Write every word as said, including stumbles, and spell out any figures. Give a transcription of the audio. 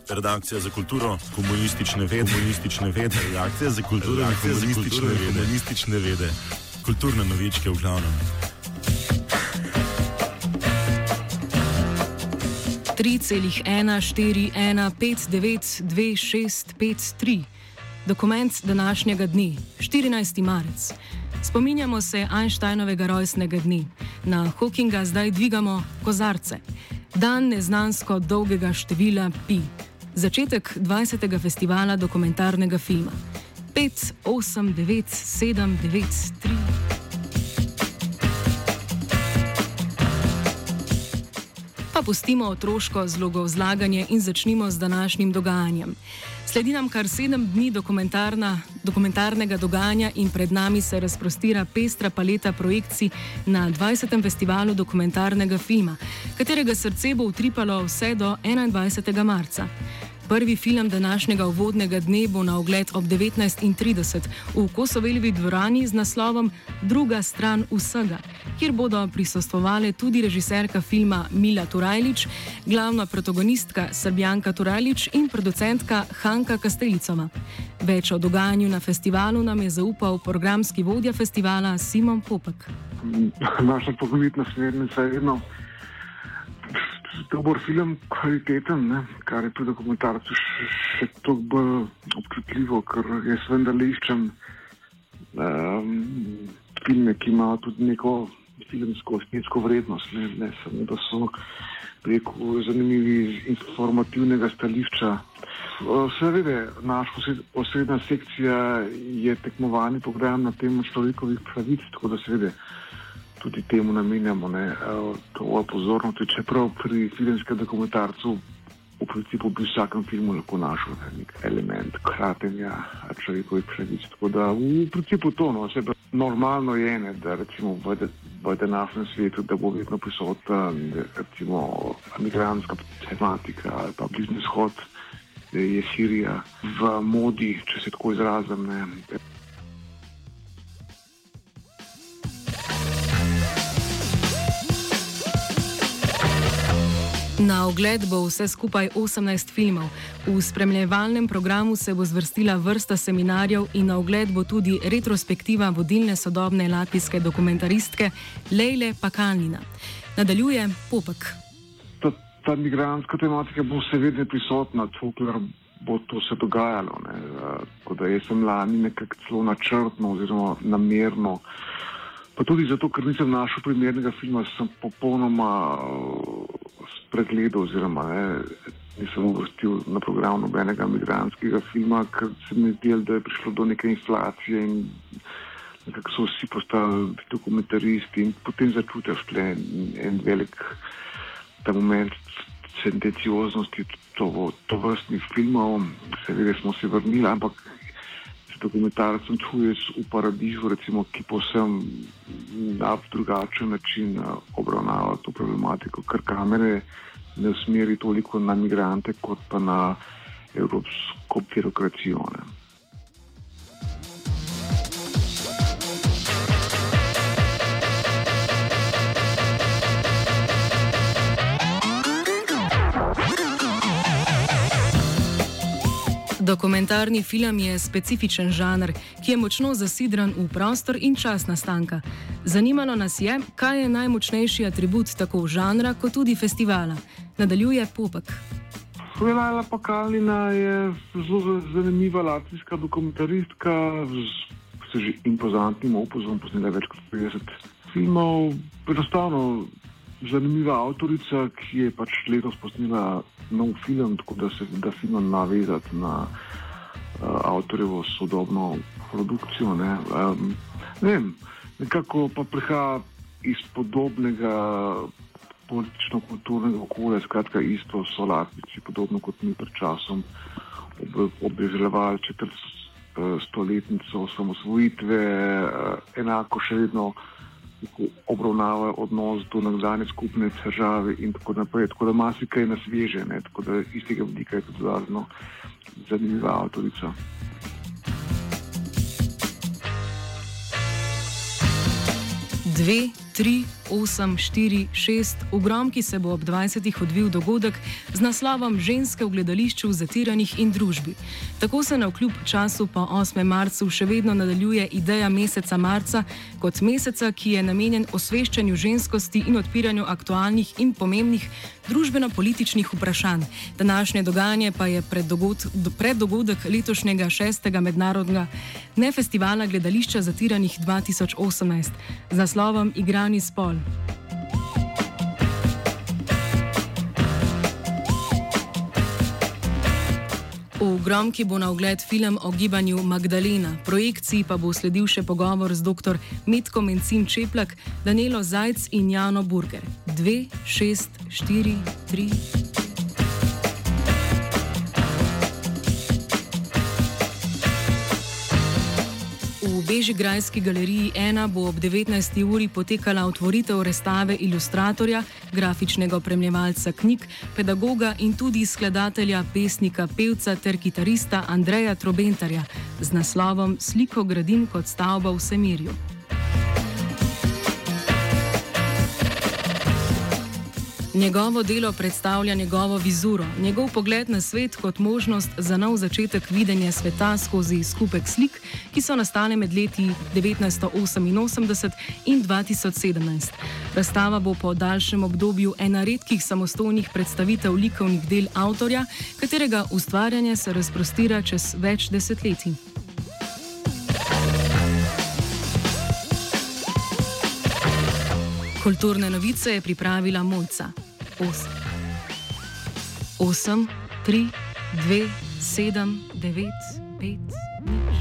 Redakcija za kulturo, komunistične vede, komunistične vede, redakcija za kulturo, komunistične vede, komunistične vede, kulturne novičke v glavnem. tri celih ena štiri ena pet devet dve šest pet tri. Dokument današnjega dne, štirinajsti marec. Spominjamo se Einsteinovega rojstnega dne. Na Hawkinga zdaj dvigamo kozarce. Dan neznansko dolgega števila pi. Začetek dvajsetega festivala dokumentarnega filma. pet, osem, devet, sedem, devet, tri... Pa pustimo otroško zlogovzlaganje in začnimo z današnjim dogajanjem. Sledi nam kar sedem dni dokumentarnega dogajanja in pred nami se razprostira pestra paleta projekcij na dvajsetem festivalu dokumentarnega filma, katerega srce bo utripalo vse do enaindvajsetega marca. Prvi film današnjega uvodnega dne bo na ogled ob devetnajst trideset v Kosoveljevi dvorani z naslovom Druga stran vsega, kjer bodo prisostvovale tudi režiserka filma Mila Turajlič, glavna protagonistka Srbijanka Turajlič in producentka Hanka Kasteljicova. Več o dogajanju na festivalu nam je zaupal programski vodja festivala Simon Popek. Naša poglavitna smernica je vedno dober film, kvaliteten, ne? Kar je pri dokumentarcu še, še toliko bolj občutljivo, ker jaz vendarle iščem um, filme, ki imajo tudi neko filmsko, estetsko vrednost, ne, ne samo, da so preko zanimivi iz informativnega stališča. Seveda, naša osrednja sekcija je tekmovalni program na temo človekovih pravic, tako da seveda tudi temu namenjamo ne, to pozornost, čeprav pri filmskem dokumentarcu v principu bi v vsakem filmu lahko našel nek element kratenja človekovih pravic. Tako da v principu to, no, sebe normalno je, ne, da recimo v, v današnjem svetu, da bo vedno prisotna recimo migrantska tematika ali pa Bližnji vzhod, je Sirija v modi, če se tako izrazim, ne. Na ogled bo vse skupaj osemnajst filmov. V spremljevalnem programu se bo zvrstila vrsta seminarjev in na ogled bo tudi retrospektiva vodilne sodobne latvijske dokumentaristke Lejle Pakalnina. Nadaljuje Popek. Ta, ta migrantska tematika bo seveda prisotna, tukaj bo to se dogajalo. Ne. Tako da jaz sem lani nekako celo načrtno oziroma namerno, pa tudi zato, ker nisem našel primernega filma, sem popolnoma spregledal oziroma ne, nisem uvrstil na program nobenega migrantskega filma, ker se mi zdelo, da je prišlo do neke inflacije in nekako so vsi postali dokumentaristi in potem začutiš tle en, en velik ta moment sentencioznosti to, to vrstnih filmov. Seveda smo se vrnili, ampak dokumentarcem čuješ v Paradižu, recimo, ki povsem na drugačen način obravnava to problematiko, ker kamere ne usmeri toliko na migrante, kot pa na evropsko birokracijo. Ne. Dokumentarni film je specifičen žanr, ki je močno zasidran v prostor in čas nastanka. Zanimalo nas je, kaj je najmočnejši atribut tako žanra, kot tudi festivala. Nadaljuje Popek. Lejla Pakalnina je zelo zanimiva latvijska dokumentaristka z že impozantnim opuzom, posnela več kot petdeset filmov. Enostavno zanimiva avtorica, ki je pač letos posnela nov film, tako da se da fino navezati na uh, avtorjevo sodobno produkcijo. Ne. Um, ne vem, nekako pa prihaja iz podobnega politično-kulturnega okolja, skratka isto so Latvijci, podobno kot mi pred časom ob, obeleževali četrt uh, stoletnico osamosvojitve, uh, enako še vedno obravnava odnos do nekdanje skupne države in tako naprej. Tako da marsikaj nas veže, ne, tako da iz tega vidika je tudi zelo zanimiva avtorica. Dve, tri, osem, štiri, šest, v Gromki se bo ob dvajsetih odvil dogodek z naslovom Ženske v gledališču, zatiranih in družbi. Tako se navkljub času po osmem marcu še vedno nadaljuje ideja meseca marca kot meseca, ki je namenjen osveščanju ženskosti in odpiranju aktualnih in pomembnih družbeno-političnih vprašanj. Današnje dogajanje pa je preddogodek letošnjega šestega mednarodnega nefestivala gledališča zatiranih dva tisoč osemnajst z naslovom Igrani spol. V Gromki bo na ogled film o gibanju Magdalena, projekciji pa bo sledil še pogovor z dr. Metko Mencin Čeplak, Danilo Zajc in Jano Burger. dve, šest, štiri, tri... V Bežigrajski galeriji ena bo ob devetnajsti uri potekala otvoritev razstave ilustratorja, grafičnega opremljevalca knjig, pedagoga in tudi skladatelja, pesnika, pevca ter kitarista Andreja Trobentarja z naslovom Sliko gradim kot stavba v Semirju. Njegovo delo predstavlja njegovo vizuro, njegov pogled na svet kot možnost za nov začetek videnja sveta skozi skupek slik, ki so nastale med leti devetnajststo oseminosemdeset in dva tisoč sedemnajst. Razstava bo po daljšem obdobju ena redkih samostojnih predstavitev likovnih del avtorja, katerega ustvarjanje se razprostira čez več desetletij. Kulturne novice je pripravila Mojca. osem, tri, dve, sedem, devet, pet, nič.